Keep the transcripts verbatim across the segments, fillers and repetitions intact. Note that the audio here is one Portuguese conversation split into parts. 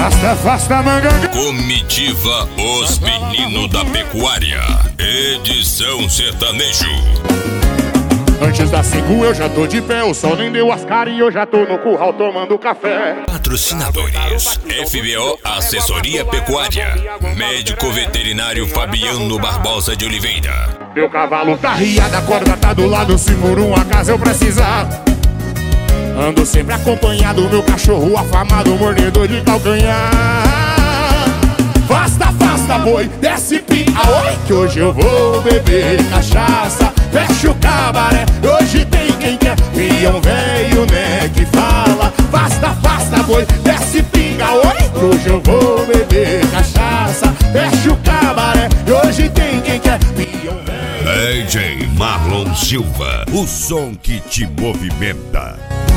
Afasta, afasta, manga. Comitiva Os Meninos da Pecuária, edição sertanejo. Antes das cinco eu já tô de pé, o sol nem deu as caras e eu já tô no curral tomando café. Patrocinadores: F B O Assessoria Pecuária, Médico Veterinário Fabiano Barbosa de Oliveira. Meu cavalo tá riado, a corda tá do lado, se por um acaso eu precisar. Ando sempre acompanhado, meu cachorro afamado, mordedor de calcanhar. Afasta, afasta, boi, desce pinga, oi, que hoje eu vou beber cachaça. Fecha o cabaré, hoje tem quem quer, peão velho, né, que fala. Afasta, afasta, boi, desce pinga, oi, que hoje eu vou beber cachaça. Fecha o cabaré, hoje tem quem quer, peão velho. D J Marlon Silva, o som que te movimenta.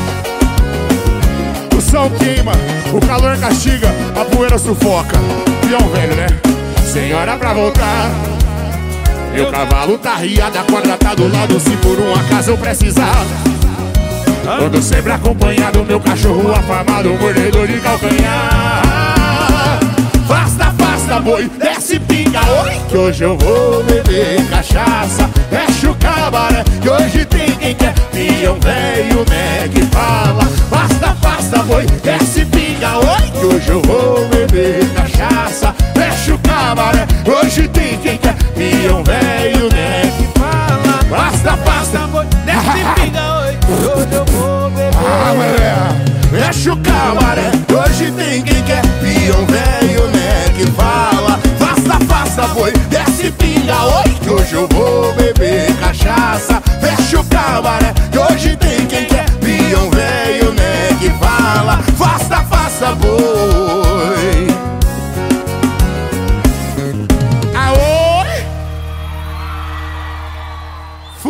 O sol queima, o calor castiga, a poeira sufoca. Peão velho, né? Senhora pra voltar. Meu cavalo tá riado, a corda tá do lado, se por um acaso eu precisar. Ando sempre acompanhado, meu cachorro afamado, mordedor de calcanhar. Afasta, afasta, boi, desce pinga, oi, que hoje eu vou beber cachaça. Fecha o cabaré, que hoje tem quem quer, peão velho, né, que fala. Afasta, afasta, boi, desce pinga, oi, que hoje eu vou beber cachaça. Fecha o cabaré, hoje tem quem quer, peão velho, né, que fala. Afasta, afasta, boi, desce pinga, oi, que hoje eu vou beber. Ah, mulher, fecha o cabaré, hoje tem quem quer, peão velho, né, que fala. Afasta, afasta, boi, desce pinga, oi, que hoje eu vou beber cachaça. Fecha o cabaré, que hoje tem quem quer, peão velho, né, que fala. Afasta, afasta, boi.